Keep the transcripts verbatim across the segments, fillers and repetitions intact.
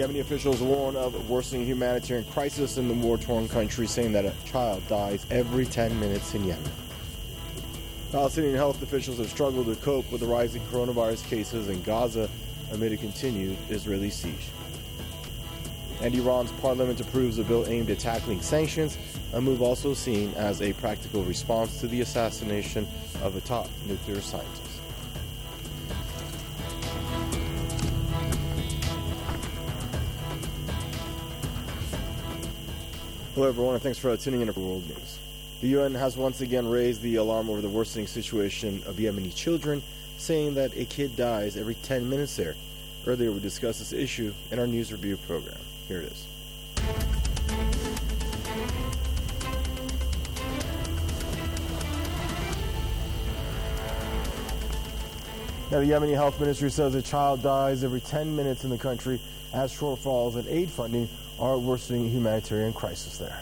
Yemeni officials warn of a worsening humanitarian crisis in the war-torn country, saying that a child dies every ten minutes in Yemen. Palestinian health officials have struggled to cope with the rising coronavirus cases in Gaza amid a continued Israeli siege. And Iran's parliament approves a bill aimed at tackling sanctions, a move also seen as a practical response to the assassination of a top nuclear scientist. Hello everyone, and thanks for tuning in to World News. The U N has once again raised the alarm over the worsening situation of Yemeni children, saying that a kid dies every ten minutes there. Earlier we discussed this issue in our news review program. Here it is. Now, the Yemeni Health Ministry says a child dies every ten minutes in the country as shortfalls in aid funding are worsening humanitarian crisis there.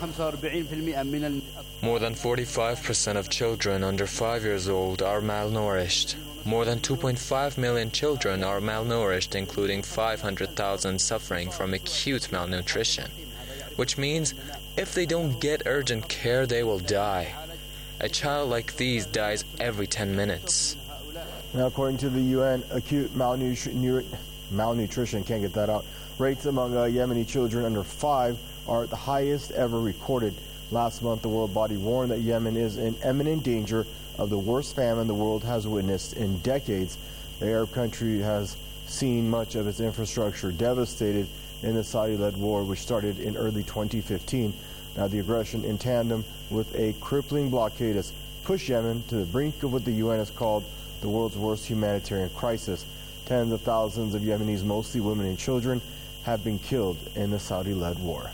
More than forty-five percent of children under five years old are malnourished. More than two point five million children are malnourished, including five hundred thousand suffering from acute malnutrition, which means if they don't get urgent care, they will die. A child like these dies every ten minutes. Now, according to the U N, acute malnutrition, malnutrition can't get that out, rates among uh, Yemeni children under five are the highest ever recorded. Last month, the world body warned that Yemen is in imminent danger of the worst famine the world has witnessed in decades. The Arab country has seen much of its infrastructure devastated in the Saudi-led war, which started in early twenty fifteen. Now, the aggression in tandem with a crippling blockade has pushed Yemen to the brink of what the U N has called the world's worst humanitarian crisis. Tens of thousands of Yemenis, mostly women and children, have been killed in the Saudi-led war.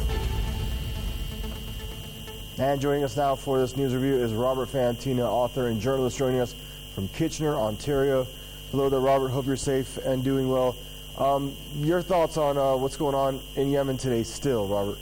And joining us now for this news review is Robert Fantina, author and journalist, joining us from Kitchener, Ontario. Hello there, Robert. Hope you're safe and doing well. Um, your thoughts on uh, what's going on in Yemen today still, Robert?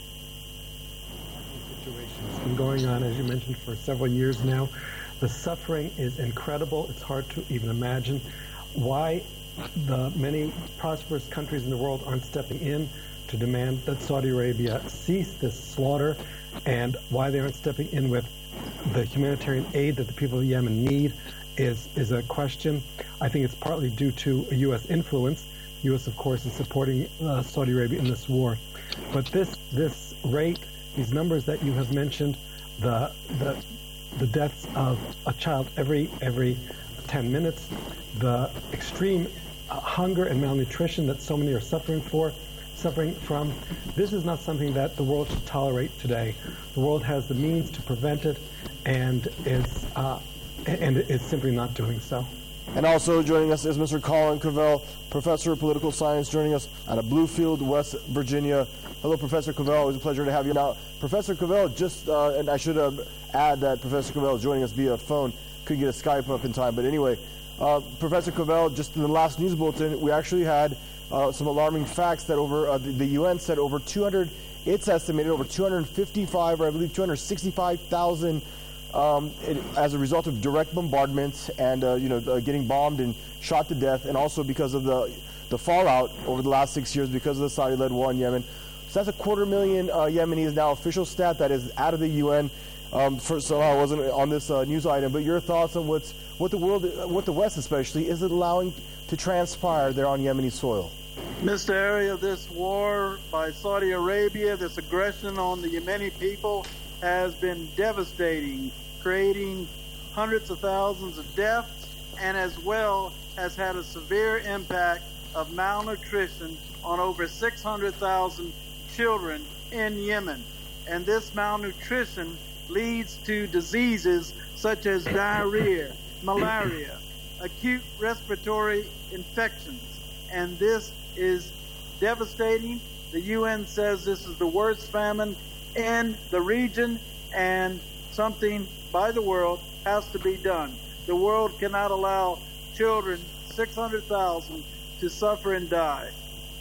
The situation has been going on, as you mentioned, for several years now. The suffering is incredible. It's hard to even imagine why the many prosperous countries in the world aren't stepping in to demand that Saudi Arabia cease this slaughter, and why they aren't stepping in with the humanitarian aid that the people of Yemen need is, is a question. I think it's partly due to a U S influence. U S, of course, is supporting uh, Saudi Arabia in this war. But this this rate, these numbers that you have mentioned, the the the deaths of a child every every ten minutes, the extreme uh, hunger and malnutrition that so many are suffering for, suffering from. This is not something that the world should tolerate today. The world has the means to prevent it, and is uh, and is simply not doing so. And also joining us is Mister Colin Covell, professor of political science, joining us out of Bluefield, West Virginia. Hello, Professor Covell. It was a pleasure to have you. Now, Professor Covell, just, uh, and I should uh, add that Professor Covell is joining us via phone. Couldn't get a Skype up in time. But anyway, uh, Professor Covell, just in the last news bulletin, we actually had uh, some alarming facts that over, uh, the, the U N said over two hundred, it's estimated over two hundred fifty-five, or I believe two hundred sixty-five thousand um, it, as a result of direct bombardments and, uh, you know, uh, getting bombed and shot to death, and also because of the, the fallout over the last six years because of the Saudi-led war in Yemen. So that's a quarter million uh, Yemenis now, official stat that is out of the U N. Um, for, so I wasn't on this uh, news item, but your thoughts on what's, what the world, what the West especially, is allowing to transpire there on Yemeni soil? Mister Area, this war by Saudi Arabia, this aggression on the Yemeni people has been devastating, creating hundreds of thousands of deaths, and as well has had a severe impact of malnutrition on over six hundred thousand children in Yemen. And this malnutrition leads to diseases such as diarrhea, malaria, acute respiratory infections. And this is devastating. The U N says this is the worst famine in the region, and something by the world has to be done. The world cannot allow children, six hundred thousand, to suffer and die.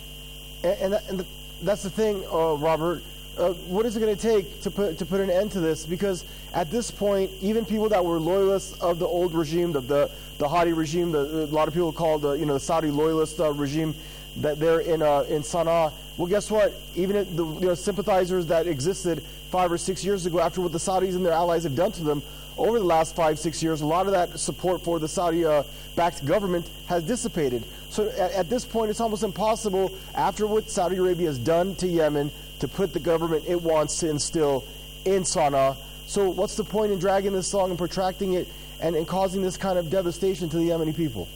And, and, that, and the, that's the thing, uh, Robert. Uh, what is it going to take to put to put an end to this? Because at this point, even people that were loyalists of the old regime, the the, the Hadi regime, the, a lot of people call the you know the Saudi loyalist uh, regime, that they're in uh, in Sana'a. Well, guess what? Even if the you know, sympathizers that existed five or six years ago, after what the Saudis and their allies have done to them over the last five, six years, a lot of that support for the Saudi-backed uh, government has dissipated. So at, at this point, it's almost impossible, after what Saudi Arabia has done to Yemen, to put the government it wants to instill in Sana'a. So what's the point in dragging this long and protracting it and, and causing this kind of devastation to the Yemeni people?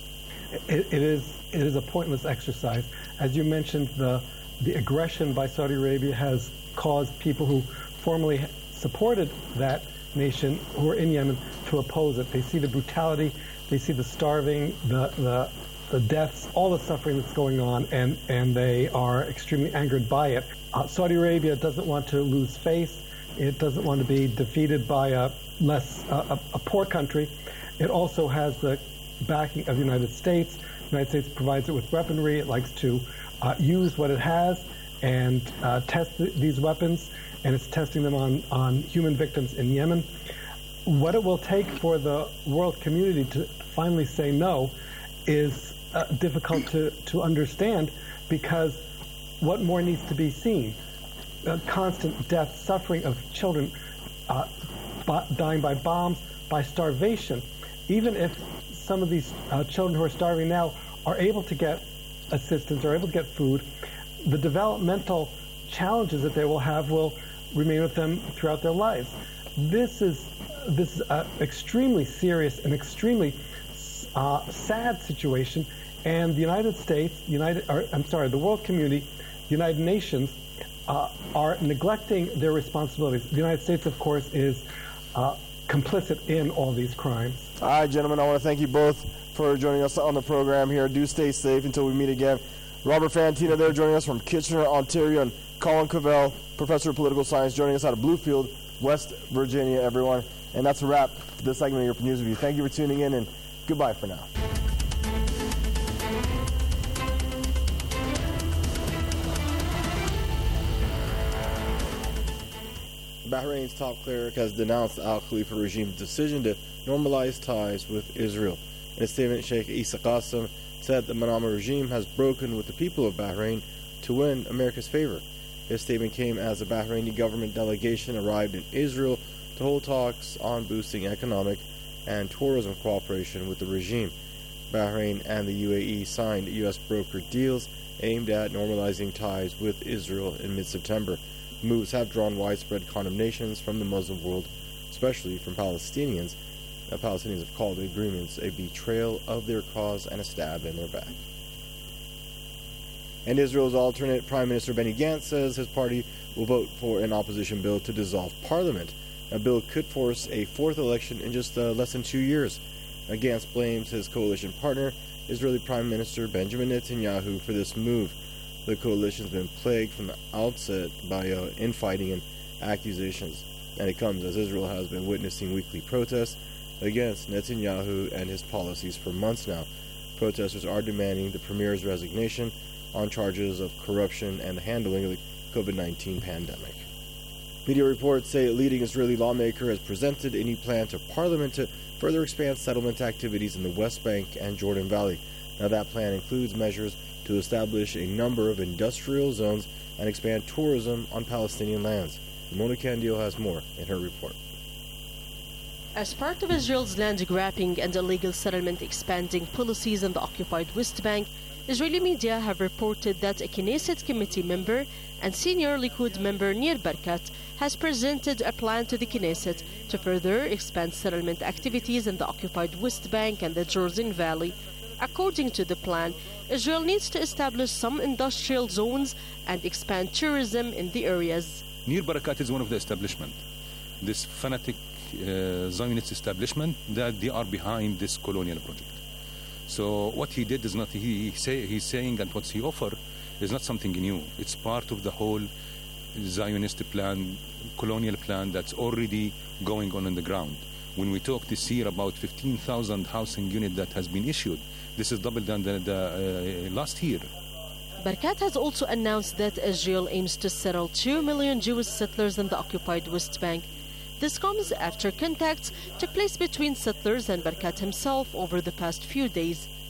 It, it is it is a pointless exercise. As you mentioned, the the aggression by Saudi Arabia has caused people who formerly supported that nation, who are in Yemen, to oppose it. They see the brutality, they see the starving, the the, the deaths, all the suffering that's going on, and, and they are extremely angered by it. Uh, Saudi Arabia doesn't want to lose face. It doesn't want to be defeated by a less uh, a, a poor country. It also has the backing of the United States. The United States provides it with weaponry. It likes to uh, use what it has and uh, test th- these weapons, and it's testing them on, on human victims in Yemen. What it will take for the world community to finally say no is uh, difficult to, to understand, because what more needs to be seen? Uh, constant death, suffering of children uh, b- dying by bombs, by starvation. Even if some of these uh, children who are starving now are able to get assistance, are able to get food, the developmental challenges that they will have will remain with them throughout their lives. This is this is an extremely serious and extremely uh, sad situation, and the United States, United, or, I'm sorry, the world community, the United Nations, uh, are neglecting their responsibilities. The United States, of course, is uh, complicit in all these crimes. All right, gentlemen, I want to thank you both for joining us on the program here. Do stay safe until we meet again. Robert Fantina there joining us from Kitchener, Ontario, and Colin Covell, professor of political science, joining us out of Bluefield, West Virginia, everyone. And that's a wrap for this segment of your News Review. Thank you for tuning in, and goodbye for now. Bahrain's top cleric has denounced the Al Khalifa regime's decision to normalize ties with Israel. In a statement, Sheikh Isa Qasim said the Manama regime has broken with the people of Bahrain to win America's favor. His statement came as a Bahraini government delegation arrived in Israel to hold talks on boosting economic and tourism cooperation with the regime. Bahrain and the U A E signed U S brokered deals aimed at normalizing ties with Israel in mid-September. Moves have drawn widespread condemnations from the Muslim world, especially from Palestinians. The Palestinians have called the agreements a betrayal of their cause and a stab in their back. And Israel's alternate Prime Minister Benny Gantz says his party will vote for an opposition bill to dissolve parliament. A bill could force a fourth election in just uh, less than two years. Gantz blames his coalition partner, Israeli Prime Minister Benjamin Netanyahu, for this move. The coalition has been plagued from the outset by uh, infighting and accusations, and it comes as Israel has been witnessing weekly protests against Netanyahu and his policies for months now. Protesters are demanding the premier's resignation on charges of corruption and the handling of the COVID nineteen pandemic. Media reports say a leading Israeli lawmaker has presented a new plan to Parliament to further expand settlement activities in the West Bank and Jordan Valley. Now, that plan includes measures to establish a number of industrial zones and expand tourism on Palestinian lands. Mona Candio has more in her report. As part of Israel's land grabbing and illegal settlement expanding policies in the occupied West Bank, Israeli media have reported that a Knesset committee member and senior Likud member Nir Barkat has presented a plan to the Knesset to further expand settlement activities in the occupied West Bank and the Jordan Valley. According to the plan, Israel needs to establish some industrial zones and expand tourism in the areas. Nir Barkat is one of the establishment, this fanatic uh, Zionist establishment that they are behind this colonial project. So what he did is not, he, he say, he's saying, and what he offered is not something new. It's part of the whole Zionist plan, colonial plan that's already going on in the ground. When we talk this year about fifteen thousand housing unit that has been issued, this is double than the, the uh, last year. Barkat has also announced that Israel aims to settle two million Jewish settlers in the occupied West Bank. This comes after contacts took place between settlers and Barkat himself over the past few days.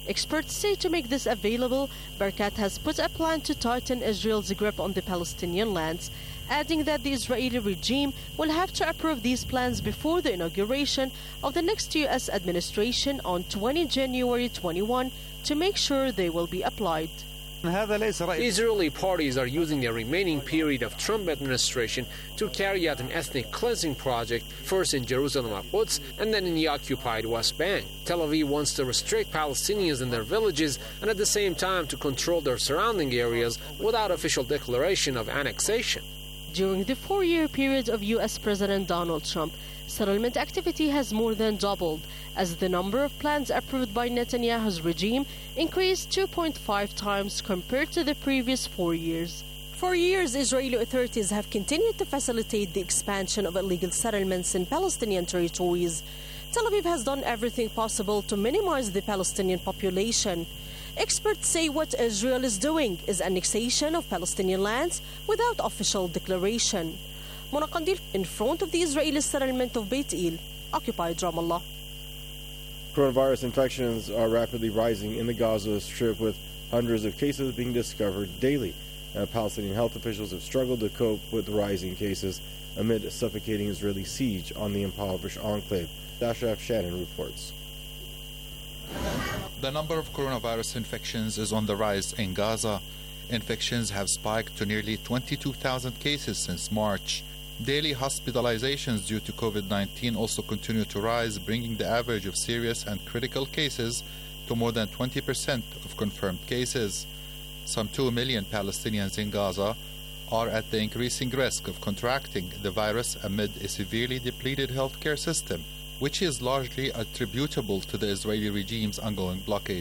Experts say to make this available, Barakat has put a plan to tighten Israel's grip on the Palestinian lands, adding that the Israeli regime will have to approve these plans before the inauguration of the next U S administration on the twentieth of January twenty-one to make sure they will be applied. The Israeli parties are using the remaining period of Trump administration to carry out an ethnic cleansing project, first in Jerusalem and Quds, and then in the occupied West Bank. Tel Aviv wants to restrict Palestinians in their villages and at the same time to control their surrounding areas without official declaration of annexation. During the four-year period of U S President Donald Trump, settlement activity has more than doubled as the number of plans approved by Netanyahu's regime increased two point five times compared to the previous four years. For years, Israeli authorities have continued to facilitate the expansion of illegal settlements in Palestinian territories. Tel Aviv has done everything possible to minimize the Palestinian population. Experts say what Israel is doing is annexation of Palestinian lands without official declaration. Mona Qandil in front of the Israeli settlement of Beit El, occupied Ramallah. Coronavirus infections are rapidly rising in the Gaza Strip, with hundreds of cases being discovered daily. Uh, Palestinian health officials have struggled to cope with rising cases amid a suffocating Israeli siege on the impoverished enclave. Ashraf Shannon reports. The number of coronavirus infections is on the rise in Gaza. Infections have spiked to nearly twenty-two thousand cases since March. Daily hospitalizations due to COVID nineteen also continue to rise, bringing the average of serious and critical cases to more than twenty percent of confirmed cases. Some two million Palestinians in Gaza are at the increasing risk of contracting the virus amid a severely depleted healthcare system, which is largely attributable to the Israeli regime's ongoing blockade.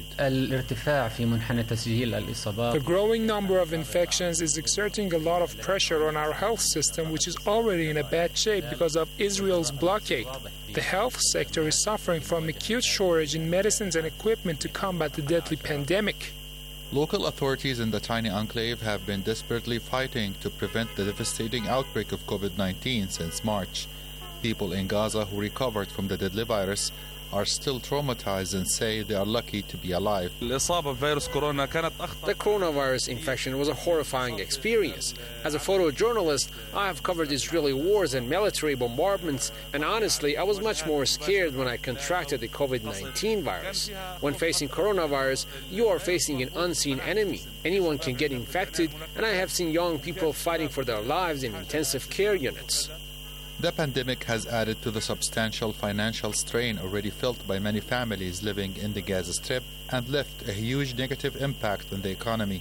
The growing number of infections is exerting a lot of pressure on our health system, which is already in a bad shape because of Israel's blockade. The health sector is suffering from acute shortage in medicines and equipment to combat the deadly pandemic. Local authorities in the tiny enclave have been desperately fighting to prevent the devastating outbreak of COVID nineteen since March. People in Gaza who recovered from the deadly virus are still traumatized and say they are lucky to be alive. The coronavirus infection was a horrifying experience. As a photojournalist, I have covered Israeli wars and military bombardments, and honestly, I was much more scared when I contracted the COVID nineteen virus. When facing coronavirus, you are facing an unseen enemy. Anyone can get infected, and I have seen young people fighting for their lives in intensive care units. The pandemic has added to the substantial financial strain already felt by many families living in the Gaza Strip and left a huge negative impact on the economy.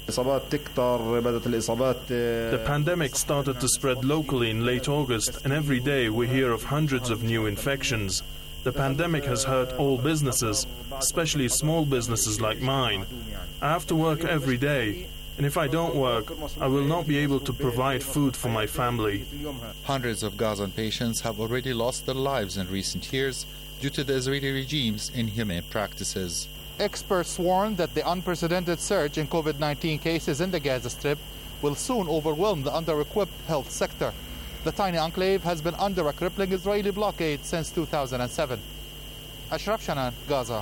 The pandemic started to spread locally in late August, and every day we hear of hundreds of new infections. The pandemic has hurt all businesses, especially small businesses like mine. I have to work every day. And if I don't work, I will not be able to provide food for my family. Hundreds of Gazan patients have already lost their lives in recent years due to the Israeli regime's inhumane practices. Experts warn that the unprecedented surge in COVID nineteen cases in the Gaza Strip will soon overwhelm the under-equipped health sector. The tiny enclave has been under a crippling Israeli blockade since two thousand seven. Ashraf Shannon, Gaza.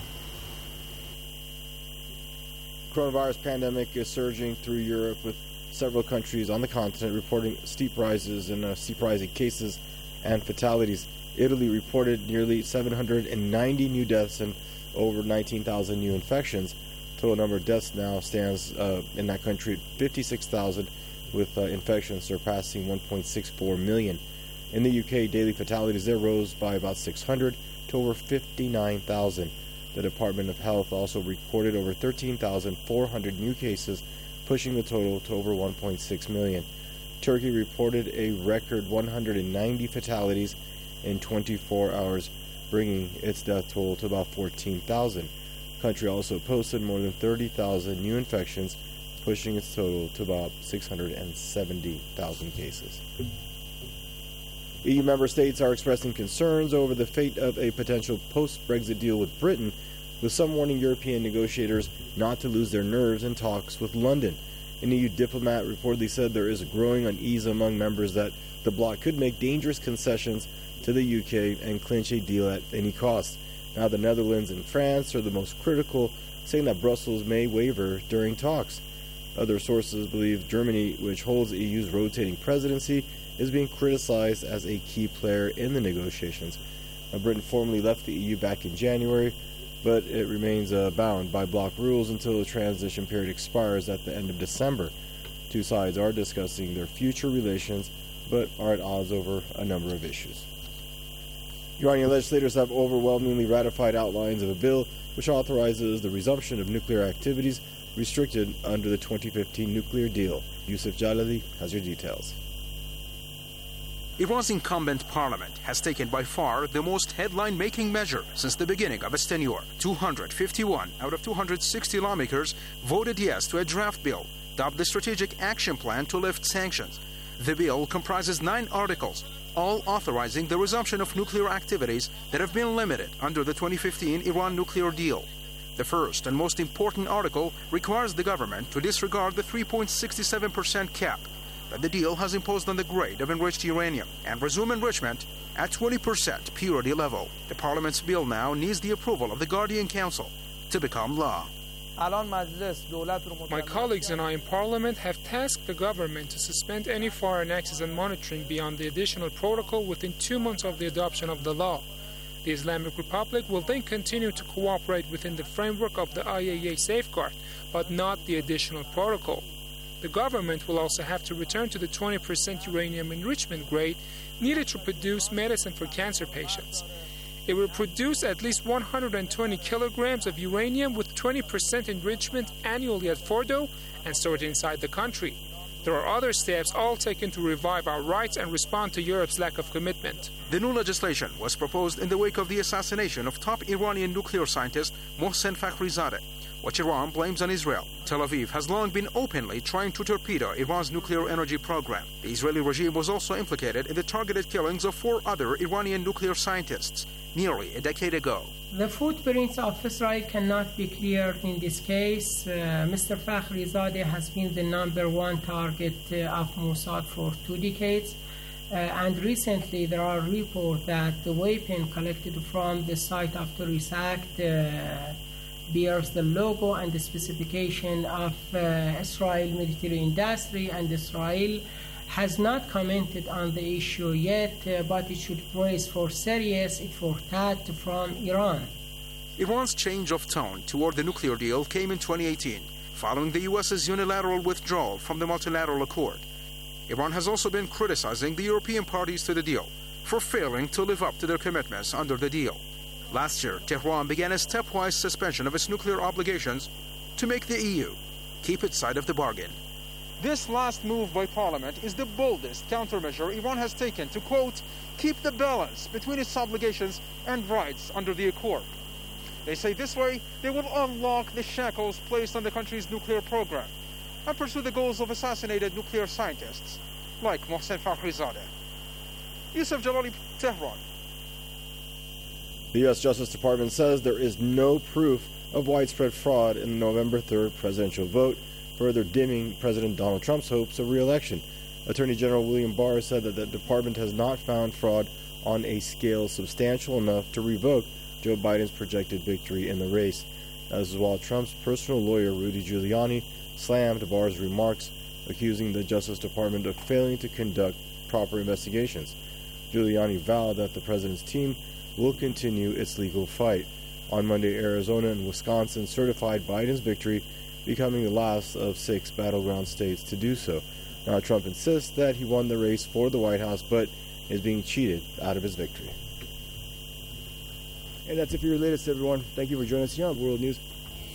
Coronavirus pandemic is surging through Europe, with several countries on the continent reporting steep rises in uh, steep rising cases and fatalities. Italy reported nearly seven hundred ninety new deaths and over nineteen thousand new infections. Total number of deaths now stands uh, in that country at fifty-six thousand, with uh, infections surpassing one point six four million. In the U K, daily fatalities there rose by about six hundred to over fifty-nine thousand. The Department of Health also recorded over thirteen thousand four hundred new cases, pushing the total to over one point six million. Turkey reported a record one hundred ninety fatalities in twenty-four hours, bringing its death toll to about fourteen thousand. The country also posted more than thirty thousand new infections, pushing its total to about six hundred seventy thousand cases. E U member states are expressing concerns over the fate of a potential post-Brexit deal with Britain, with some warning European negotiators not to lose their nerves in talks with London. An E U diplomat reportedly said there is a growing unease among members that the bloc could make dangerous concessions to the U K and clinch a deal at any cost. Now, the Netherlands and France are the most critical saying that Brussels may waver during talks. Other sources believe Germany, which holds the E U's rotating presidency, is being criticized as a key player in the negotiations. Now, Britain formally left the E U back in January, but it remains uh, bound by bloc rules until the transition period expires at the end of December. Two sides are discussing their future relations, but are at odds over a number of issues. Iranian legislators have overwhelmingly ratified outlines of a bill which authorizes the resumption of nuclear activities restricted under the twenty fifteen nuclear deal. Yusuf Jalali has your details. Iran's incumbent parliament has taken by far the most headline-making measure since the beginning of its tenure. two hundred fifty-one out of two hundred sixty lawmakers voted yes to a draft bill dubbed the Strategic Action Plan to lift sanctions. The bill comprises nine articles, all authorizing the resumption of nuclear activities that have been limited under the twenty fifteen Iran nuclear deal. The first and most important article requires the government to disregard the three point six seven percent cap that the deal has imposed on the grade of enriched uranium and resume enrichment at twenty percent purity level. The parliament's bill now needs the approval of the Guardian Council to become law. My colleagues and I in Parliament have tasked the government to suspend any foreign access and monitoring beyond the additional protocol within two months of the adoption of the law. The Islamic Republic will then continue to cooperate within the framework of the I A E A safeguard, but not the additional protocol. The government will also have to return to the twenty percent uranium enrichment grade needed to produce medicine for cancer patients. It will produce at least one hundred twenty kilograms of uranium with twenty percent enrichment annually at Fordo and stored inside the country. There are other steps all taken to revive our rights and respond to Europe's lack of commitment. The new legislation was proposed in the wake of the assassination of top Iranian nuclear scientist Mohsen Fakhrizadeh, which Iran blames on Israel. Tel Aviv has long been openly trying to torpedo Iran's nuclear energy program. The Israeli regime was also implicated in the targeted killings of four other Iranian nuclear scientists nearly a decade ago. The footprints of Israel cannot be cleared in this case. Uh, Mister Fakhrizadeh has been the number one target uh, of Mossad for two decades. Uh, and recently there are reports that the weapon collected from the site of terrorist act uh, bears the logo and the specification of uh, Israel military industry, and Israel has not commented on the issue yet, uh, but it should brace for serious effort from Iran. Iran's change of tone toward the nuclear deal came in twenty eighteen, following the U S's unilateral withdrawal from the multilateral accord. Iran has also been criticizing the European parties to the deal for failing to live up to their commitments under the deal. Last year, Tehran began a stepwise suspension of its nuclear obligations to make the E U keep its side of the bargain. This last move by Parliament is the boldest countermeasure Iran has taken to, quote, keep the balance between its obligations and rights under the accord. They say this way they will unlock the shackles placed on the country's nuclear program and pursue the goals of assassinated nuclear scientists like Mohsen Fakhrizadeh. Yusuf Jalali, Tehran. The U S Justice Department says there is no proof of widespread fraud in the November third presidential vote, further dimming President Donald Trump's hopes of re-election. Attorney General William Barr said that the department has not found fraud on a scale substantial enough to revoke Joe Biden's projected victory in the race. Now, this is while Trump's personal lawyer, Rudy Giuliani, slammed Barr's remarks, accusing the Justice Department of failing to conduct proper investigations. Giuliani vowed that the president's team will continue its legal fight. On Monday, Arizona and Wisconsin certified Biden's victory, becoming the last of six battleground states to do so. Now, Trump insists that he won the race for the White House, but is being cheated out of his victory. And that's it for your latest, everyone. Thank you for joining us here on World News.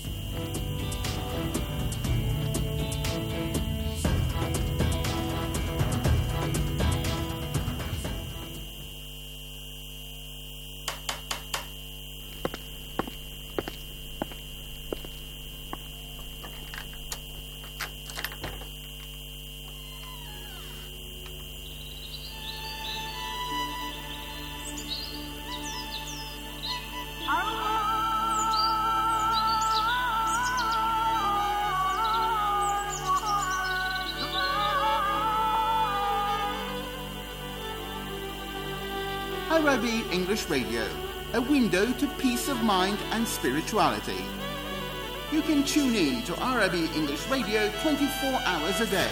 Arabi English Radio, a window to peace of mind and spirituality. You can tune in to R I B English Radio twenty-four hours a day.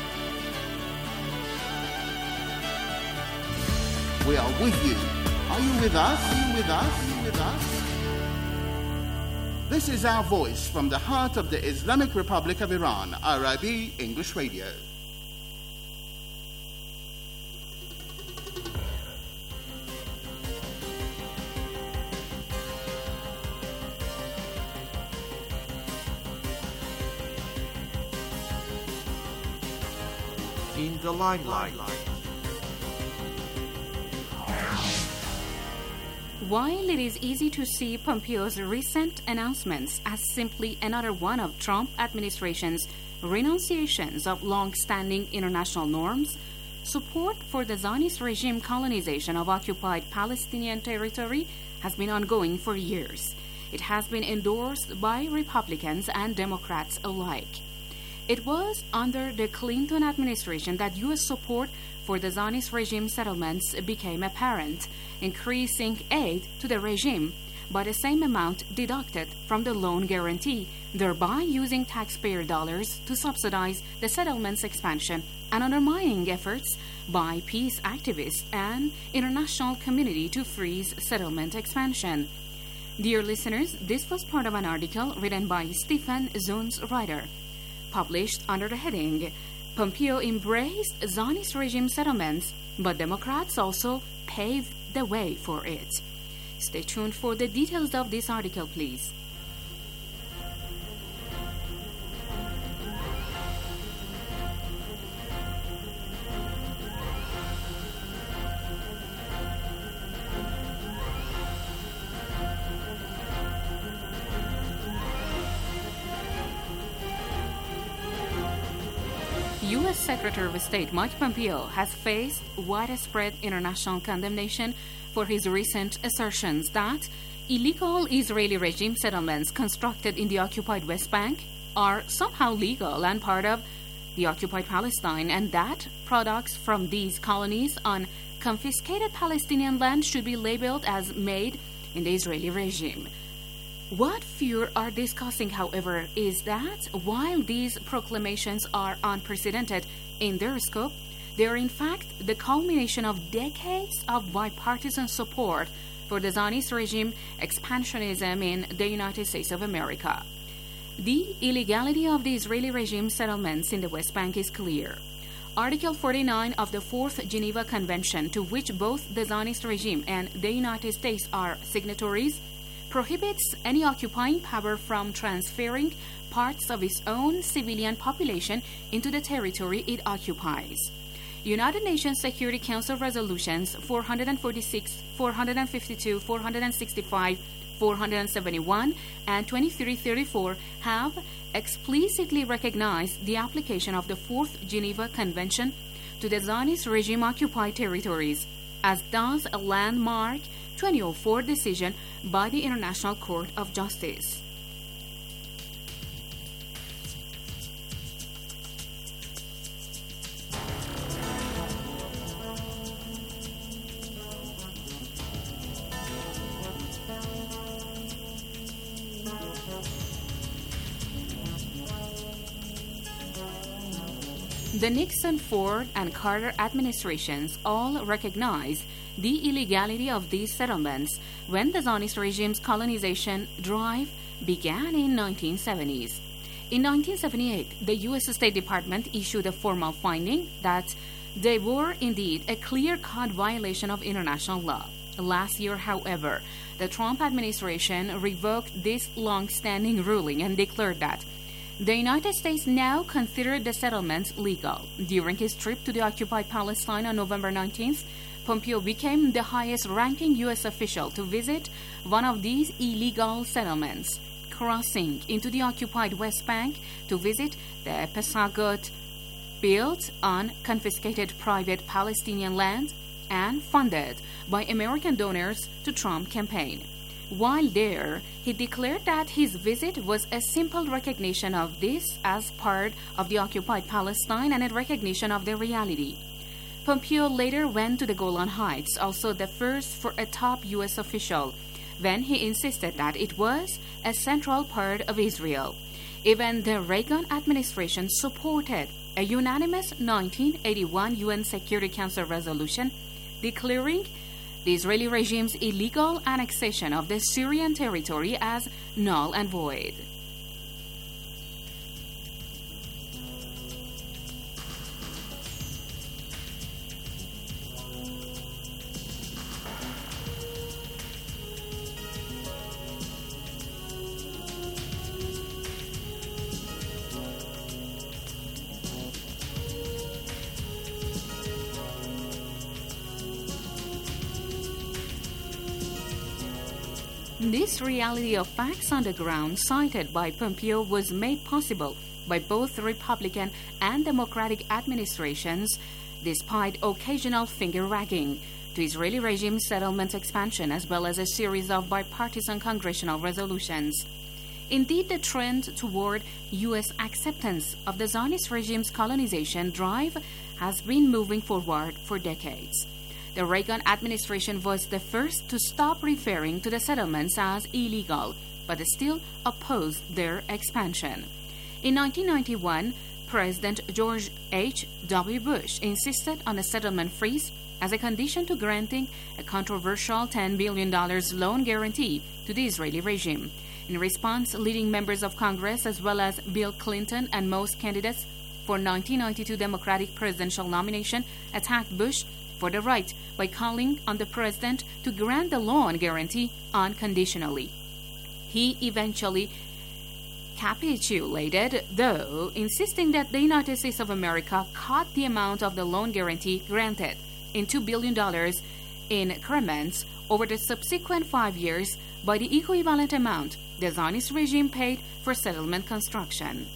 We are with you. Are you with us? Are you with us? Are you with us? This is our voice from the heart of the Islamic Republic of Iran, R I B English Radio. In the limelight. While it is easy to see Pompeo's recent announcements as simply another one of Trump administration's renunciations of long-standing international norms, support for the Zionist regime colonization of occupied Palestinian territory has been ongoing for years. It has been endorsed by Republicans and Democrats alike. It was under the Clinton administration that U S support for the Zionist regime settlements became apparent, increasing aid to the regime by the same amount deducted from the loan guarantee, thereby using taxpayer dollars to subsidize the settlement's expansion and undermining efforts by peace activists and international community to freeze settlement expansion. Dear listeners, this was part of an article written by Stephen Zuns-Ryder, published under the heading, Pompeo embraced Zionist regime settlements, but Democrats also paved the way for it. Stay tuned for the details of this article, please. U S Secretary of State Mike Pompeo has faced widespread international condemnation for his recent assertions that illegal Israeli regime settlements constructed in the occupied West Bank are somehow legal and part of the occupied Palestine, and that products from these colonies on confiscated Palestinian land should be labeled as made in the Israeli regime. What few are discussing, however, is that while these proclamations are unprecedented in their scope, they are in fact the culmination of decades of bipartisan support for the Zionist regime expansionism in the United States of America. The illegality of the Israeli regime settlements in the West Bank is clear. Article forty-nine of the Fourth Geneva Convention, to which both the Zionist regime and the United States are signatories, prohibits any occupying power from transferring parts of its own civilian population into the territory it occupies. United Nations Security Council resolutions four forty-six, four fifty-two, four sixty-five, four seventy-one, and twenty-three thirty-four have explicitly recognized the application of the Fourth Geneva Convention to the Zionist regime-occupied territories, as does a landmark twenty oh four decision by the International Court of Justice. The Nixon, Ford, and Carter administrations all recognized the illegality of these settlements when the Zionist regime's colonization drive began in nineteen seventies. In nineteen seventy-eight, the U S State Department issued a formal finding that they were indeed a clear-cut violation of international law. Last year, however, the Trump administration revoked this long-standing ruling and declared that the United States now considered the settlements legal. During his trip to the occupied Palestine on November nineteenth, Pompeo became the highest-ranking U S official to visit one of these illegal settlements, crossing into the occupied West Bank to visit the Pesagot, built on confiscated private Palestinian land and funded by American donors to Trump campaign. While there, he declared that his visit was a simple recognition of this as part of the occupied Palestine and a recognition of the reality. Pompeo later went to the Golan Heights, also the first for a top U S official, Then he insisted that it was a central part of Israel. Even the Reagan administration supported a unanimous nineteen eighty-one U N Security Council resolution declaring the Israeli regime's illegal annexation of the Syrian territory as null and void. This reality of facts on the ground cited by Pompeo was made possible by both Republican and Democratic administrations, despite occasional finger-wagging to Israeli regime settlement expansion, as well as a series of bipartisan congressional resolutions. Indeed, the trend toward U S acceptance of the Zionist regime's colonization drive has been moving forward for decades. The Reagan administration was the first to stop referring to the settlements as illegal, but still opposed their expansion. In nineteen ninety-one, President George H W Bush insisted on a settlement freeze as a condition to granting a controversial ten billion dollars loan guarantee to the Israeli regime. In response, leading members of Congress, as well as Bill Clinton and most candidates for nineteen ninety-two Democratic presidential nomination, attacked Bush for the right by calling on the president to grant the loan guarantee unconditionally. He eventually capitulated, though, insisting that the United States of America cut the amount of the loan guarantee granted in two billion dollars in increments over the subsequent five years by the equivalent amount the Zionist regime paid for settlement construction.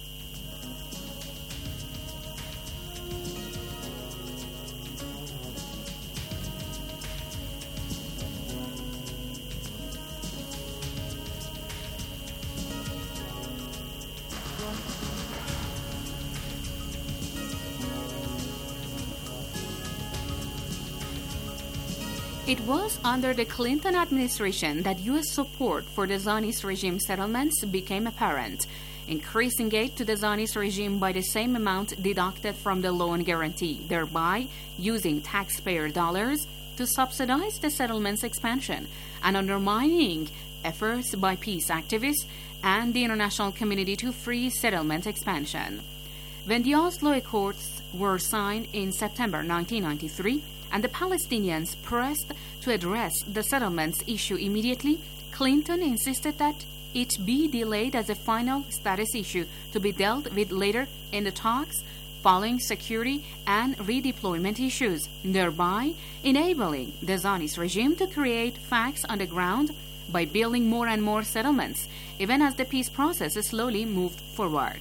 It was under the Clinton administration that U S support for the Zionist regime settlements became apparent, increasing aid to the Zionist regime by the same amount deducted from the loan guarantee, thereby using taxpayer dollars to subsidize the settlement's expansion and undermining efforts by peace activists and the international community to freeze settlement expansion. When the Oslo Accords were signed in September nineteen ninety-three, and the Palestinians pressed to address the settlements issue immediately, Clinton insisted that it be delayed as a final status issue to be dealt with later in the talks following security and redeployment issues, thereby enabling the Zionist regime to create facts on the ground by building more and more settlements, even as the peace process slowly moved forward.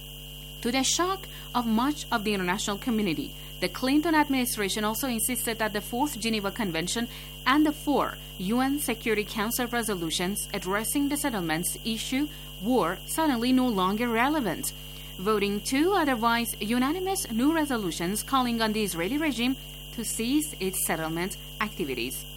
To the shock of much of the international community, the Clinton administration also insisted that the Fourth Geneva Convention and the four U N Security Council resolutions addressing the settlements issue were suddenly no longer relevant, voting two otherwise unanimous new resolutions calling on the Israeli regime to cease its settlement activities.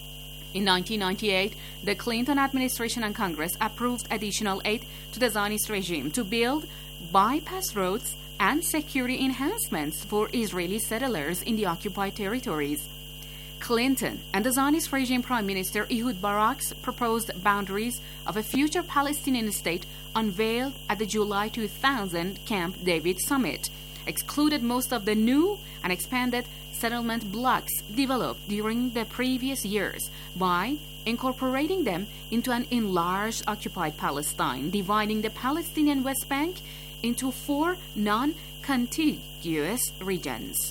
In nineteen ninety-eight, the Clinton administration and Congress approved additional aid to the Zionist regime to build bypass roads and security enhancements for Israeli settlers in the occupied territories. Clinton and the Zionist regime Prime Minister Ehud Barak's proposed boundaries of a future Palestinian state unveiled at the July two thousand Camp David summit excluded most of the new and expanded settlement blocks developed during the previous years by incorporating them into an enlarged occupied Palestine, dividing the Palestinian West Bank into four non-contiguous regions.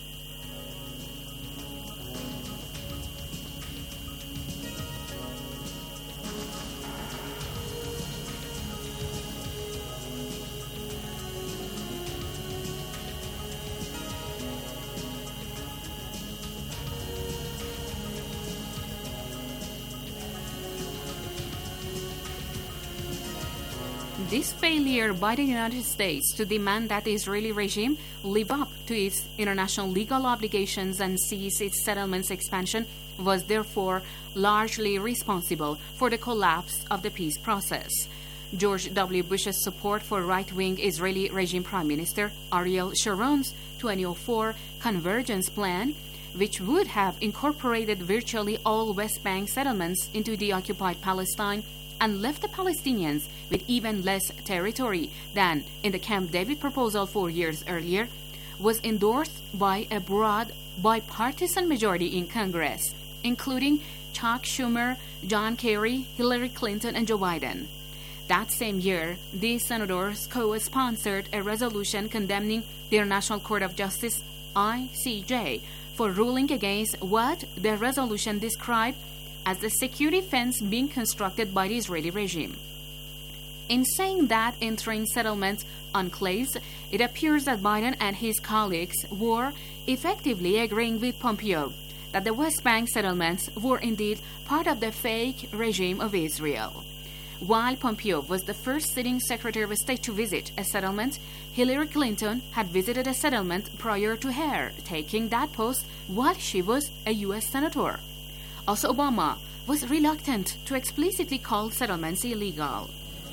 This failure by the United States to demand that the Israeli regime live up to its international legal obligations and cease its settlements expansion was therefore largely responsible for the collapse of the peace process. George W. Bush's support for right-wing Israeli regime Prime Minister Ariel Sharon's twenty oh four Convergence Plan, which would have incorporated virtually all West Bank settlements into the occupied Palestine and left the Palestinians with even less territory than in the Camp David proposal four years earlier, was endorsed by a broad bipartisan majority in Congress, including Chuck Schumer, John Kerry, Hillary Clinton, and Joe Biden. That same year, these senators co-sponsored a resolution condemning the International Court of Justice, I C J, for ruling against what the resolution described as the security fence being constructed by the Israeli regime. In saying that entering settlement enclaves, it appears that Biden and his colleagues were effectively agreeing with Pompeo that the West Bank settlements were indeed part of the fake regime of Israel. While Pompeo was the first sitting Secretary of State to visit a settlement, Hillary Clinton had visited a settlement prior to her taking that post while she was a U S Senator. Also, Obama was reluctant to explicitly call settlements illegal.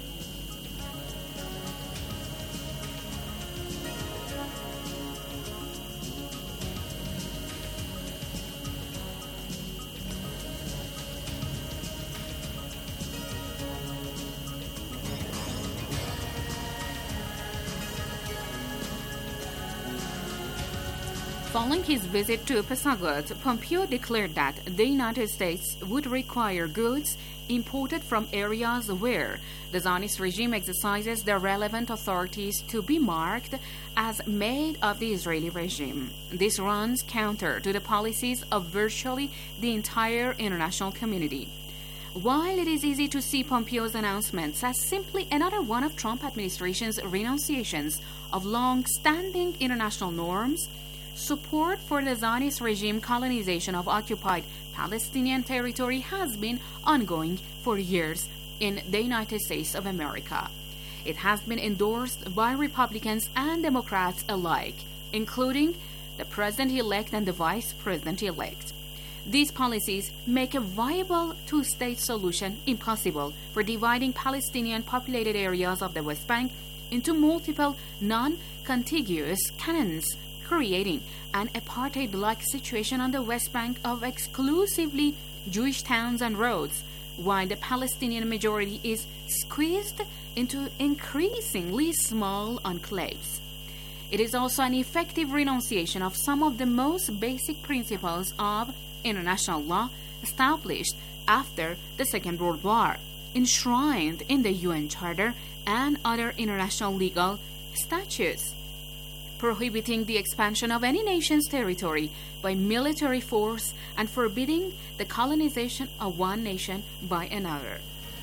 Following his visit to Pesachot, Pompeo declared that the United States would require goods imported from areas where the Zionist regime exercises the relevant authorities to be marked as made of the Israeli regime. This runs counter to the policies of virtually the entire international community. While it is easy to see Pompeo's announcements as simply another one of Trump administration's renunciations of long-standing international norms, support for the Zionist regime colonization of occupied Palestinian territory has been ongoing for years in the United States of America. It has been endorsed by Republicans and Democrats alike, including the President-elect and the Vice President-elect. These policies make a viable two-state solution impossible for dividing Palestinian populated areas of the West Bank into multiple non-contiguous canyons, creating an apartheid-like situation on the West Bank of exclusively Jewish towns and roads, while the Palestinian majority is squeezed into increasingly small enclaves. It is also an effective renunciation of some of the most basic principles of international law established after the Second World War, enshrined in the U N Charter and other international legal statutes, prohibiting the expansion of any nation's territory by military force and forbidding the colonization of one nation by another.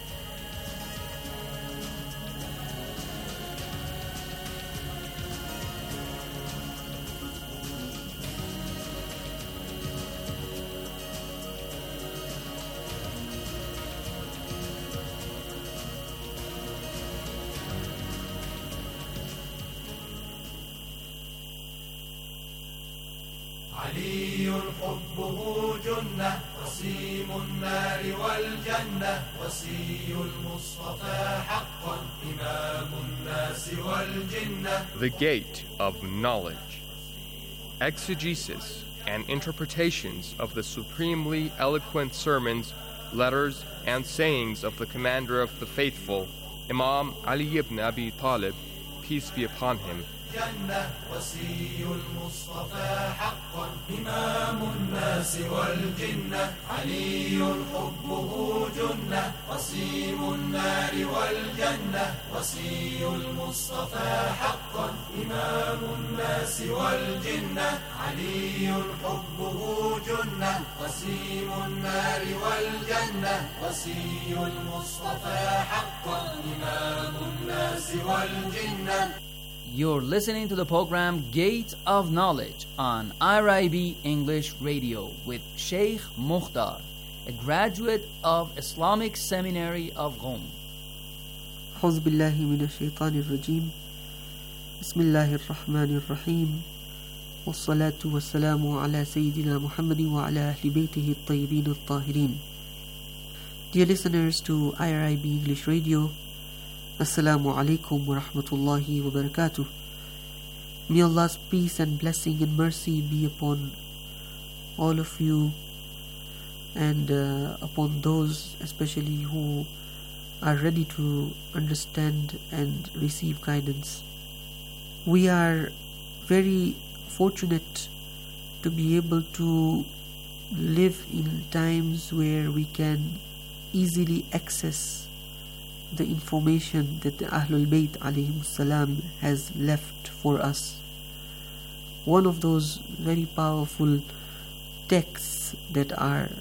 علي حبه جنة وسيم النار والجنة وسي المصطفى حقا إمام الناس والجنة. The Gate of Knowledge. Exegesis and interpretations of the supremely eloquent sermons, letters, and sayings of the Commander of the Faithful, Imam Ali ibn Abi Talib, peace be upon him. جنة وسي المصطفى حقا إمام الناس والجنة علي حبه جنة وسيم النار والجنة وسي المصطفى حقا إمام الناس والجنة علي حبه جنة وسيم النار والجنة وسي المصطفى حقا إمام الناس والجنة. You're listening to the program Gate of Knowledge on I R I B English Radio with Sheikh Mukhtar, a graduate of Islamic Seminary of Rome. أعوذ بالله من الشيطان الرجيم بسم الله الرحمن الرحيم والصلاة والسلام على سيدنا محمد وعلى أهل بيته الطيبين الطاهرين. Dear listeners to I R I B English Radio, Assalamu alaikum wa rahmatullahi wa barakatuh. May Allah's peace and blessing and mercy be upon all of you and uh, upon those especially who are ready to understand and receive guidance. We are very fortunate to be able to live in times where we can easily access the information that the Ahlul Bayt alayhim salam has left for us. One of those very powerful texts that are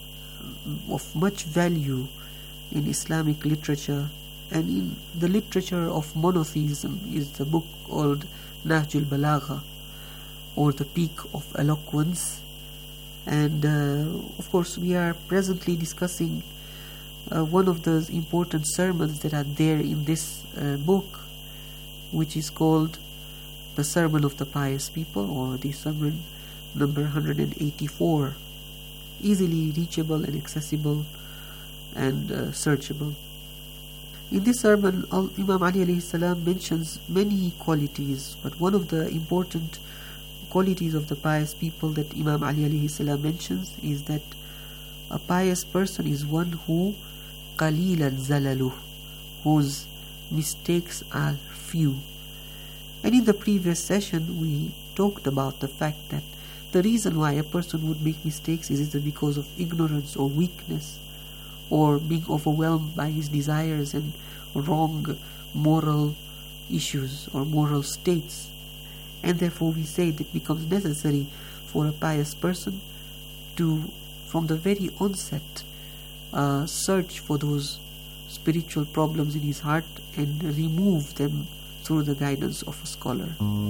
of much value in Islamic literature and in the literature of monotheism is the book called Nahjul Balagha, or the Peak of Eloquence. And uh, of course we are presently discussing uh, one of those important sermons that are there in this uh, book, which is called the Sermon of the Pious People, or the sermon number one hundred eighty-four, easily reachable and accessible and uh, searchable. In this sermon, Imam Ali alayhi salam mentions many qualities, but one of the important qualities of the pious people that Imam Ali alayhi salam mentions is that a pious person is one who qalilan zalaluh, whose mistakes are few. And in the previous session we talked about the fact that the reason why a person would make mistakes is either because of ignorance or weakness, or being overwhelmed by his desires and wrong moral issues or moral states. And therefore we say that it becomes necessary for a pious person to, from the very onset, uh, search for those spiritual problems in his heart and remove them through the guidance of a scholar.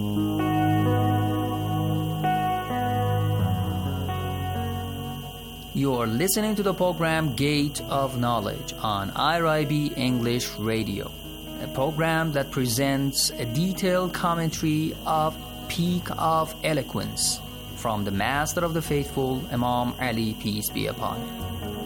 You are listening to the program Gate of Knowledge on I R I B English Radio, a program that presents a detailed commentary of Peak of Eloquence from the Master of the Faithful, Imam Ali, peace be upon him.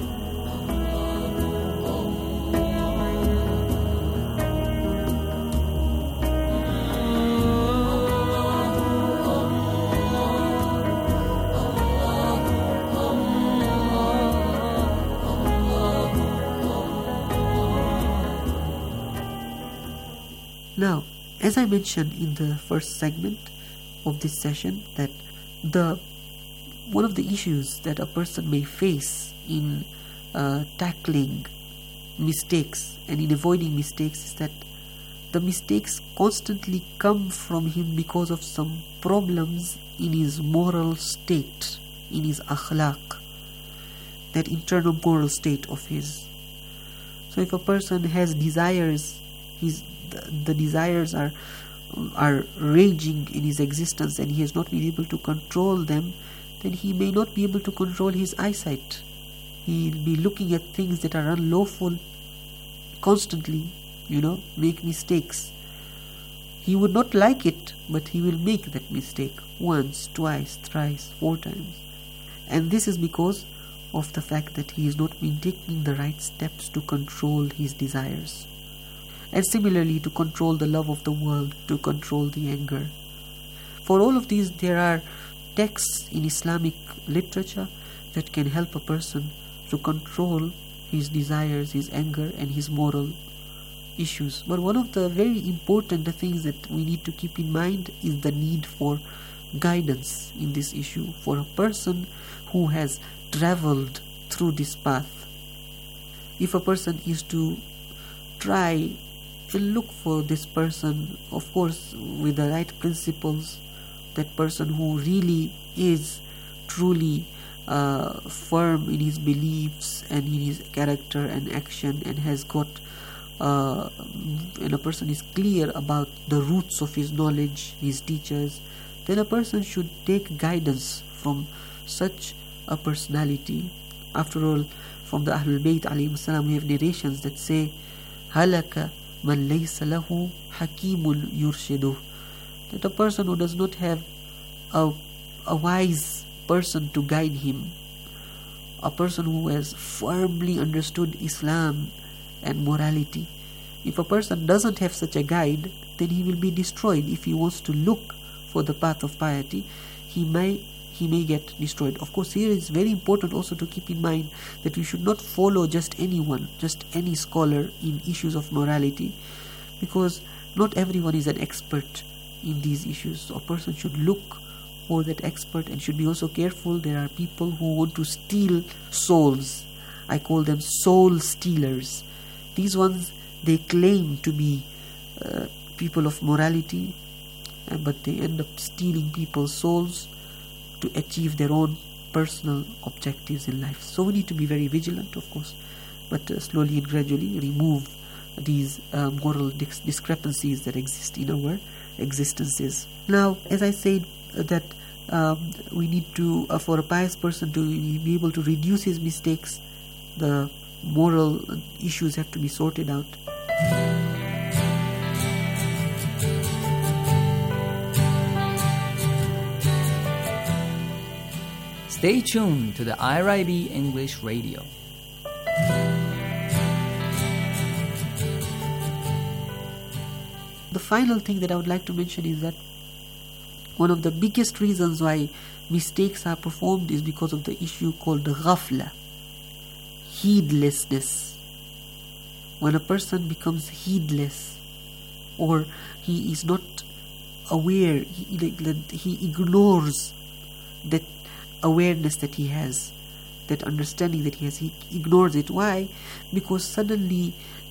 Now, as I mentioned in the first segment of this session, that the one of the issues that a person may face in uh, tackling mistakes and in avoiding mistakes is that the mistakes constantly come from him because of some problems in his moral state, in his akhlaq, that internal moral state of his. So if a person has desires, his the, the desires are are raging in his existence and he has not been able to control them, then he may not be able to control his eyesight. He will be looking at things that are unlawful constantly, you know, make mistakes. He would not like it, but he will make that mistake once, twice, thrice, four times. And this is because of the fact that he has not been taking the right steps to control his desires. And similarly, to control the love of the world, to control the anger. For all of these, there are texts in Islamic literature that can help a person to control his desires, his anger, and his moral issues. But one of the very important things that we need to keep in mind is the need for guidance in this issue for a person who has traveled through this path. If a person is to try and look for this person, of course, with the right principles, that person who really is truly uh, firm in his beliefs and in his character and action, and has got uh, and a person is clear about the roots of his knowledge, his teachers, then a person should take guidance from such a personality. After all, from the Ahlul Bayt alayhim salam, we have narrations that say, halaka man laysa lahu hakimun yurshiduh, that a person who does not have a, a wise person to guide him, a person who has firmly understood Islam and morality. If a person doesn't have such a guide, then he will be destroyed. If he wants to look for the path of piety, he may he may get destroyed. Of course, here it's very important also to keep in mind that we should not follow just anyone, just any scholar in issues of morality, because not everyone is an expert in these issues. So a person should look for that expert and should be also careful. There are people who want to steal souls. I call them soul stealers. These ones, they claim to be uh, people of morality, uh, but they end up stealing people's souls to achieve their own personal objectives in life. So we need to be very vigilant, of course, but uh, slowly and gradually remove these uh, moral dis- discrepancies that exist in our existences. Now, as I said, uh, that um, we need to, uh, for a pious person to be able to reduce his mistakes, the moral issues have to be sorted out. Stay tuned to the I R I B English Radio. The final thing that I would like to mention is that one of the biggest reasons why mistakes are performed is because of the issue called ghafla, heedlessness. When a person becomes heedless, or he is not aware, he, he ignores that awareness that he has, that understanding that he has, he ignores it. Why? Because suddenly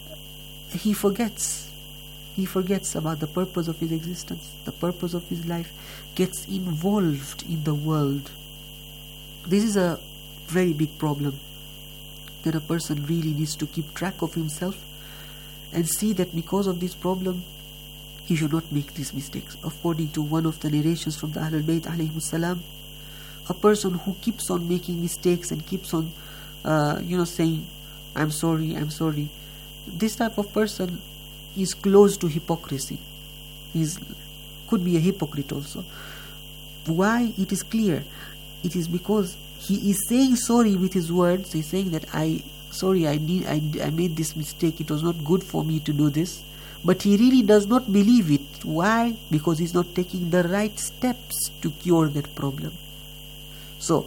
he forgets. He forgets about the purpose of his existence, the purpose of his life, gets involved in the world. This is a very big problem that a person really needs to keep track of himself and see that because of this problem, he should not make these mistakes. According to one of the narrations from the Ahlul Bayt alayhimus salam, a person who keeps on making mistakes and keeps on, uh, you know, saying, I'm sorry, I'm sorry, this type of person is close to hypocrisy. He's could be a hypocrite also. Why? It is clear. It is because he is saying sorry with his words. He's saying that I sorry, I need, I, I made this mistake. It was not good for me to do this. But he really does not believe it. Why? Because he's not taking the right steps to cure that problem. So,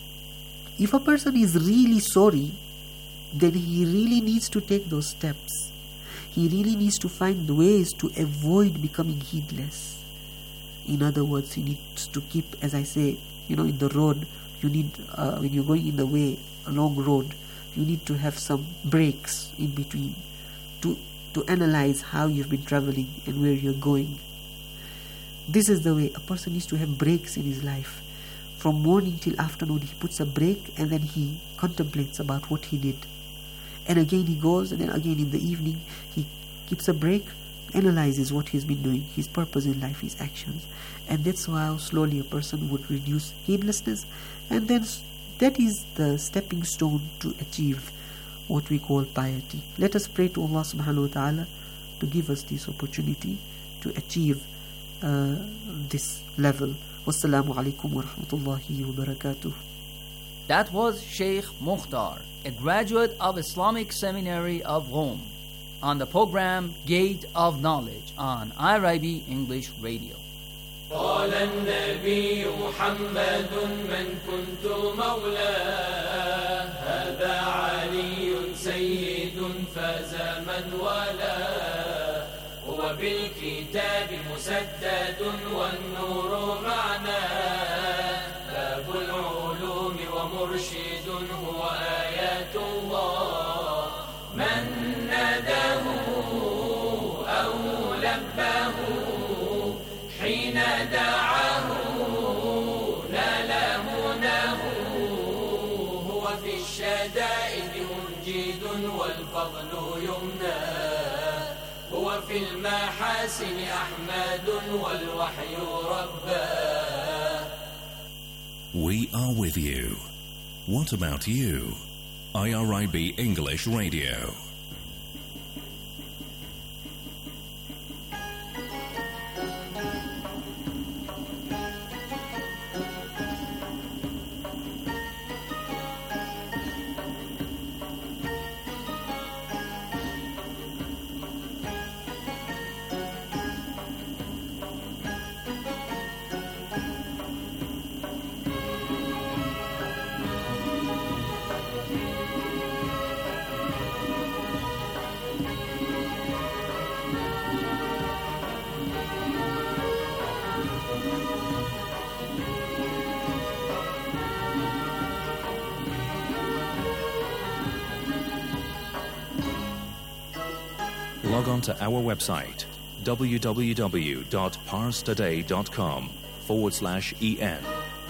if a person is really sorry, then he really needs to take those steps. He really needs to find ways to avoid becoming heedless. In other words, he needs to keep, as I say, you know, in the road, you need, uh, when you're going in the way, a long road, you need to have some breaks in between to, to analyze how you've been traveling and where you're going. This is the way a person needs to have breaks in his life. From morning till afternoon, he puts a break and then he contemplates about what he did. And again he goes, and then again in the evening, he keeps a break, analyzes what he's been doing, his purpose in life, his actions. And that's how slowly a person would reduce heedlessness. And then that is the stepping stone to achieve what we call piety. Let us pray to Allah subhanahu wa ta'ala to give us this opportunity to achieve uh, this level. Wassalamu alaikum wa rahmatullahi wa barakatuh. That was Sheikh Mukhtar, a graduate of Islamic Seminary of Rome, on the program Gate of Knowledge on I R I B English Radio. قال النبي محمد من كنت مولاه هذا علي سيد فاز من والاه هو بالكتاب مسدد والنور معناه باب العلوم ومرشد هو آيات الله من ناداه أو لباه حين دعاه نال مناه هو في الشدائد منجد والفضل يمناه هو في المحاسن أحمد والوحي رباه. We are with you. What about you? I R I B English Radio. log on to our website www.parstoday.com forward slash en.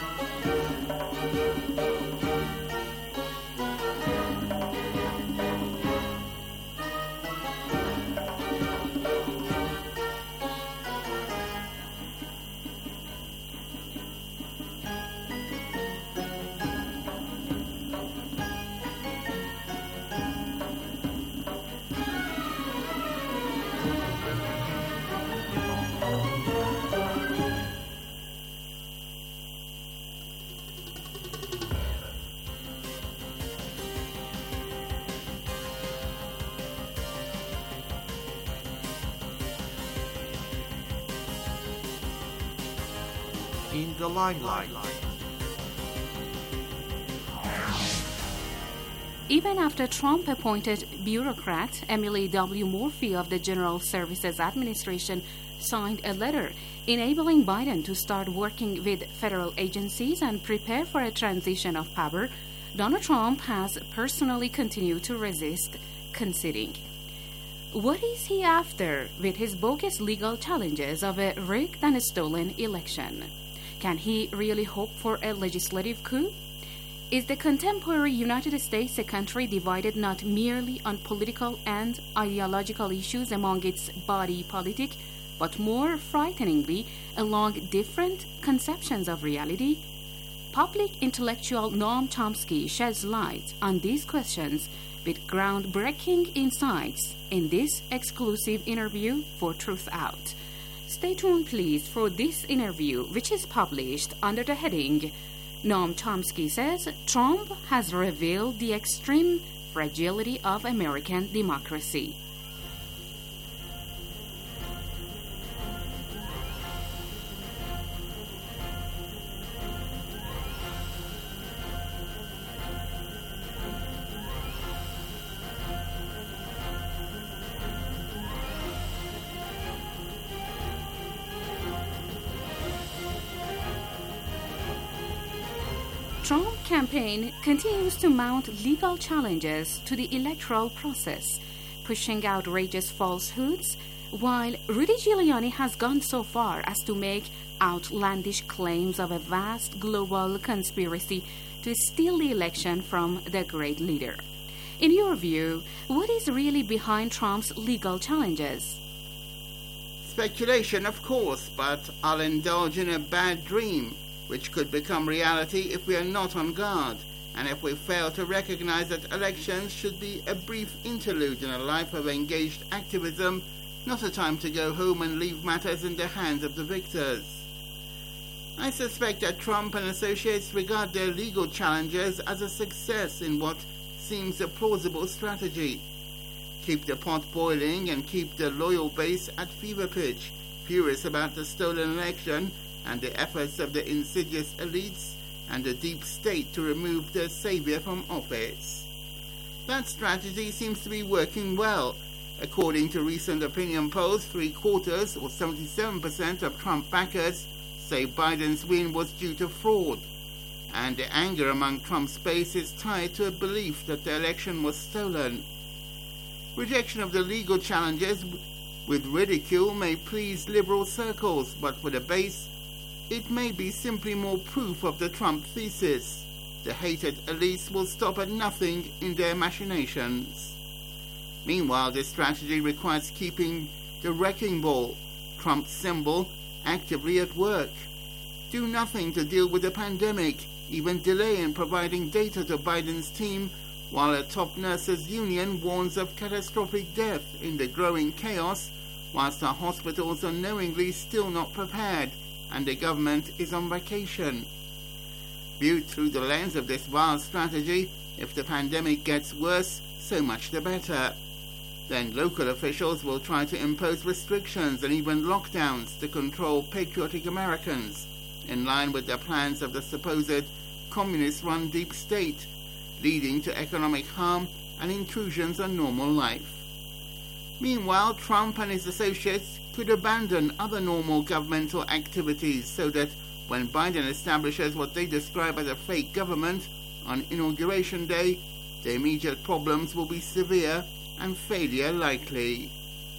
In the limelight. Even after Trump appointed bureaucrat Emily W. Murphy of the General Services Administration signed a letter enabling Biden to start working with federal agencies and prepare for a transition of power, Donald Trump has personally continued to resist conceding. What is he after with his bogus legal challenges of a rigged and stolen election? Can he really hope for a legislative coup? Is the contemporary United States a country divided not merely on political and ideological issues among its body politic, but more frighteningly along different conceptions of reality? Public intellectual Noam Chomsky sheds light on these questions with groundbreaking insights in this exclusive interview for Truth Out. Stay tuned, please, for this interview, which is published under the heading Noam Chomsky says Trump has revealed the extreme fragility of American democracy. Trump campaign continues to mount legal challenges to the electoral process, pushing outrageous falsehoods, while Rudy Giuliani has gone so far as to make outlandish claims of a vast global conspiracy to steal the election from the great leader. In your view, what is really behind Trump's legal challenges? Speculation, of course, but I'll indulge in a bad dream, which could become reality if we are not on guard, and if we fail to recognize that elections should be a brief interlude in a life of engaged activism, not a time to go home and leave matters in the hands of the victors. I suspect that Trump and associates regard their legal challenges as a success in what seems a plausible strategy. Keep the pot boiling and keep the loyal base at fever pitch, furious about the stolen election and the efforts of the insidious elites and the deep state to remove their savior from office. That strategy seems to be working well. According to recent opinion polls, three-quarters, or seventy-seven percent of Trump backers say Biden's win was due to fraud, and the anger among Trump's base is tied to a belief that the election was stolen. Rejection of the legal challenges with ridicule may please liberal circles, but for the base, it may be simply more proof of the Trump thesis. The hated elites will stop at nothing in their machinations. Meanwhile, this strategy requires keeping the wrecking ball, Trump's symbol, actively at work. Do nothing to deal with the pandemic, even delay in providing data to Biden's team, while a top nurses union warns of catastrophic death in the growing chaos, whilst our hospitals are knowingly still not prepared and the government is on vacation. Viewed through the lens of this vile strategy, if the pandemic gets worse, so much the better. Then local officials will try to impose restrictions and even lockdowns to control patriotic Americans, in line with the plans of the supposed communist-run deep state, leading to economic harm and intrusions on normal life. Meanwhile, Trump and his associates could abandon other normal governmental activities so that when Biden establishes what they describe as a fake government on Inauguration Day, the immediate problems will be severe and failure likely.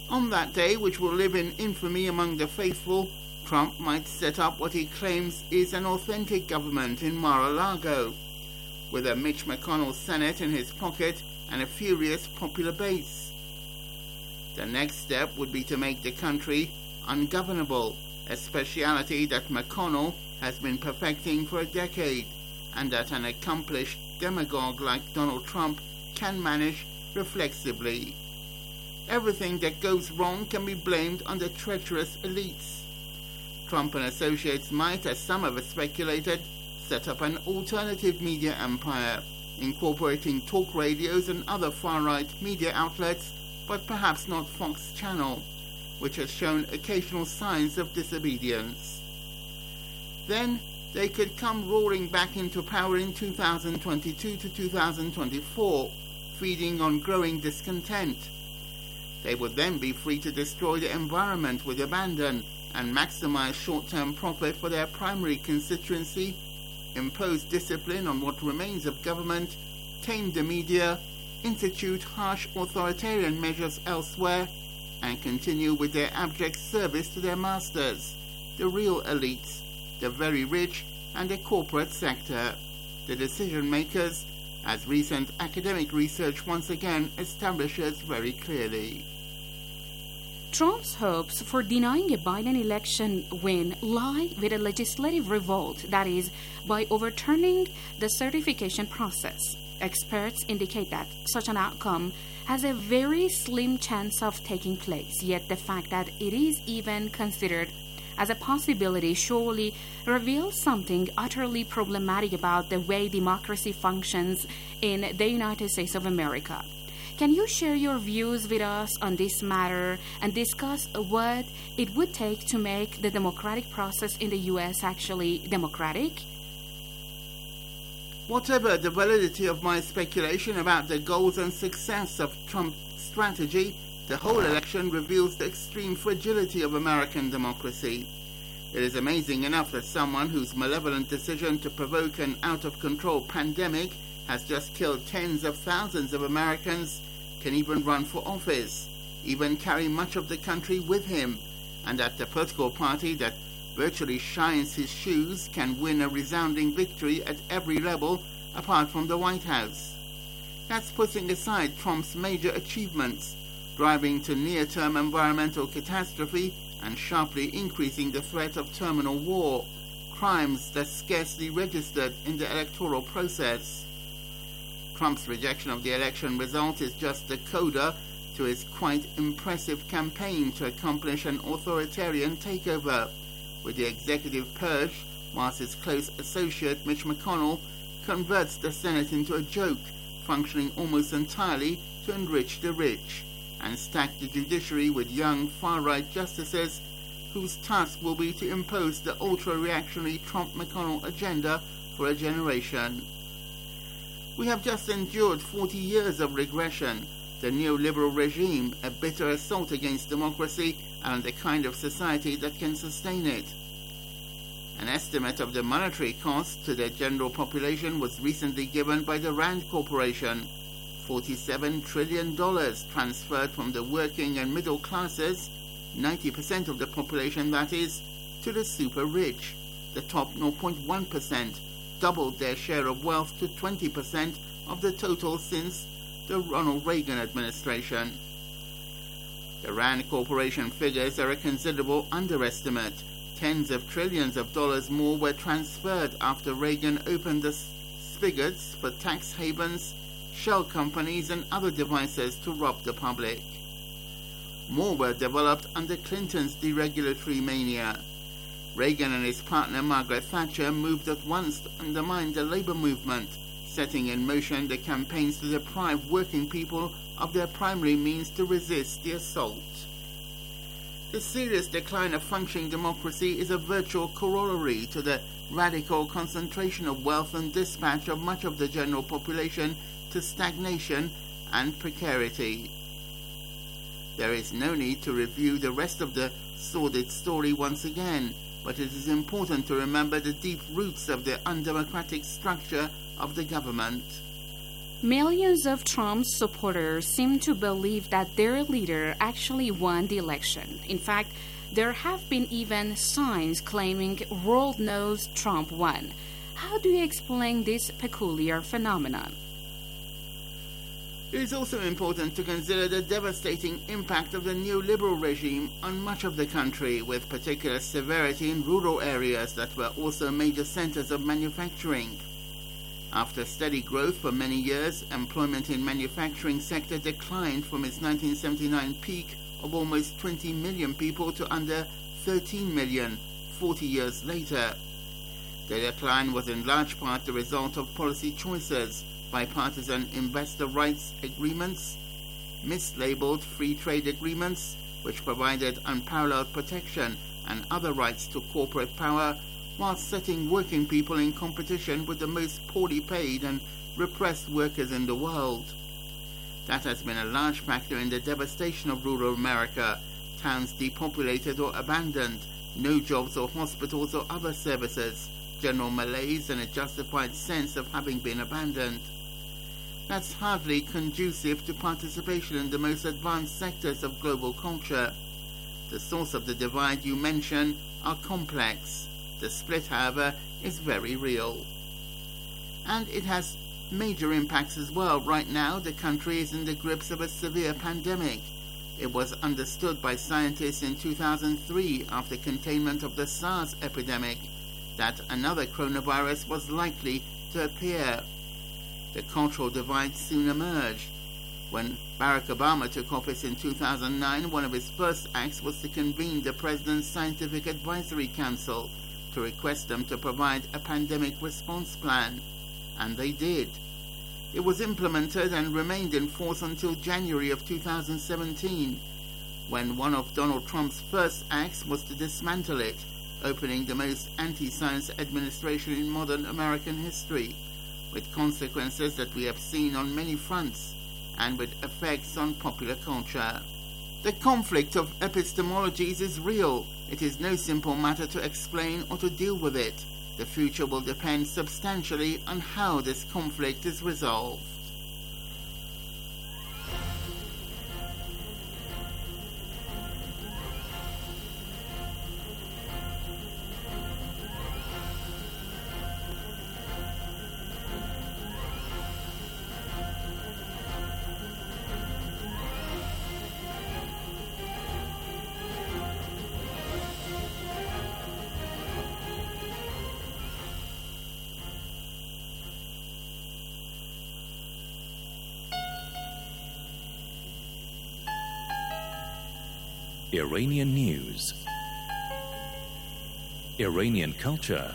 On that day, which will live in infamy among the faithful, Trump might set up what he claims is an authentic government in Mar-a-Lago, with a Mitch McConnell Senate in his pocket and a furious popular base. The next step would be to make the country ungovernable, a speciality that McConnell has been perfecting for a decade, and that an accomplished demagogue like Donald Trump can manage reflexively. Everything that goes wrong can be blamed on the treacherous elites. Trump and associates might, as some have speculated, set up an alternative media empire, incorporating talk radios and other far-right media outlets, but perhaps not Fox Channel, which has shown occasional signs of disobedience. Then they could come roaring back into power in two thousand twenty-two to two thousand twenty-four, feeding on growing discontent. They would then be free to destroy the environment with abandon and maximize short-term profit for their primary constituency, impose discipline on what remains of government, tame the media, institute harsh authoritarian measures elsewhere, and continue with their abject service to their masters, the real elites, the very rich, and the corporate sector, the decision makers, as recent academic research once again establishes very clearly. Trump's hopes for denying a Biden election win lie with a legislative revolt, that is, by overturning the certification process. Experts indicate that such an outcome has a very slim chance of taking place, yet the fact that it is even considered as a possibility surely reveals something utterly problematic about the way democracy functions in the United States of America. Can you share your views with us on this matter and discuss what it would take to make the democratic process in the U S actually democratic? Whatever the validity of my speculation about the goals and success of Trump's strategy, the whole election reveals the extreme fragility of American democracy. It is amazing enough that someone whose malevolent decision to provoke an out-of-control pandemic has just killed tens of thousands of Americans can even run for office, even carry much of the country with him, and that the political party that virtually shines his shoes can win a resounding victory at every level apart from the White House. That's putting aside Trump's major achievements, driving to near-term environmental catastrophe and sharply increasing the threat of terminal war, crimes that scarcely registered in the electoral process. Trump's rejection of the election result is just the coda to his quite impressive campaign to accomplish an authoritarian takeover, with the executive purge, whilst his close associate Mitch McConnell converts the Senate into a joke, functioning almost entirely to enrich the rich, and stack the judiciary with young far-right justices whose task will be to impose the ultra-reactionary Trump-McConnell agenda for a generation. We have just endured forty years of regression, the neoliberal regime, a bitter assault against democracy and the kind of society that can sustain it. An estimate of the monetary cost to the general population was recently given by the Rand Corporation, forty-seven trillion dollars transferred from the working and middle classes, ninety percent of the population that is, to the super rich, the top zero point one percent, doubled their share of wealth to twenty percent of the total since the Ronald Reagan administration. The Rand Corporation figures are a considerable underestimate. Tens of trillions of dollars more were transferred after Reagan opened the spigots for tax havens, shell companies, and other devices to rob the public. More were developed under Clinton's deregulatory mania. Reagan and his partner Margaret Thatcher moved at once to undermine the labor movement, setting in motion the campaigns to deprive working people of their primary means to resist the assault. The serious decline of functioning democracy is a virtual corollary to the radical concentration of wealth and dispatch of much of the general population to stagnation and precarity. There is no need to review the rest of the sordid story once again, but it is important to remember the deep roots of the undemocratic structure of the government. Millions of Trump's supporters seem to believe that their leader actually won the election. In fact, there have been even signs claiming world knows Trump won. How do you explain this peculiar phenomenon? It is also important to consider the devastating impact of the neoliberal regime on much of the country, with particular severity in rural areas that were also major centers of manufacturing. After steady growth for many years, employment in manufacturing sector declined from its nineteen seventy-nine peak of almost twenty million people to under thirteen million forty years later. The decline was in large part the result of policy choices, bipartisan investor rights agreements, mislabeled free trade agreements, which provided unparalleled protection and other rights to corporate power, while setting working people in competition with the most poorly paid and repressed workers in the world. That has been a large factor in the devastation of rural America, towns depopulated or abandoned, no jobs or hospitals or other services, general malaise and a justified sense of having been abandoned. That's hardly conducive to participation in the most advanced sectors of global culture. The source of the divide you mention are complex. The split, however, is very real. And it has major impacts as well. Right now, the country is in the grips of a severe pandemic. It was understood by scientists in two thousand three, after containment of the SARS epidemic, that another coronavirus was likely to appear. The cultural divide soon emerged. When Barack Obama took office in two thousand nine, one of his first acts was to convene the President's Scientific Advisory Council to request them to provide a pandemic response plan. And they did. It was implemented and remained in force until January of two thousand seventeen, when one of Donald Trump's first acts was to dismantle it, opening the most anti-science administration in modern American history, with consequences that we have seen on many fronts and with effects on popular culture. The conflict of epistemologies is real. It is no simple matter to explain or to deal with it. The future will depend substantially on how this conflict is resolved. Iranian news, Iranian culture,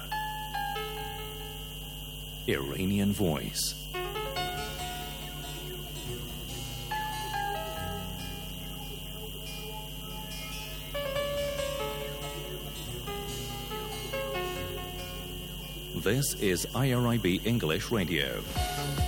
Iranian voice. This is I R I B English Radio.